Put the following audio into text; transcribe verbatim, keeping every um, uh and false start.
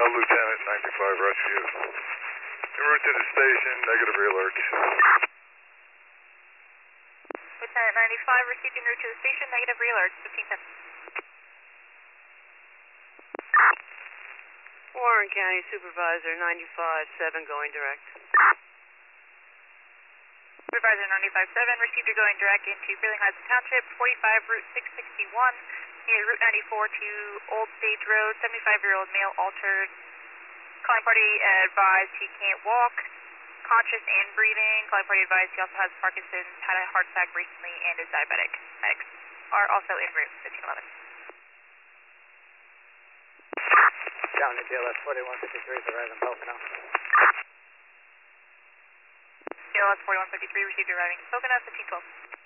Lieutenant ninety-five Rescue. En route to the station, negative re-alert. Lieutenant ninety-five received en route to the station, negative re-alert, fifteen ten. Warren County Supervisor ninety-five seven going direct. Supervisor ninety-five seven received your going direct into Freeling Heights Township, forty-five Route six sixty-one, near Route ninety-four to Old Stage Road, seventy-five-year-old male altered. Calling party advised he can't walk, conscious and breathing. Calling party advised he also has Parkinson's, had a heart attack recently, and is diabetic. Medics are also en route, fifteen eleven. Down to D L S forty-one fifty-three, arriving Pocono. D L S forty-one fifty-three received arriving Pocono, fifteen twelve.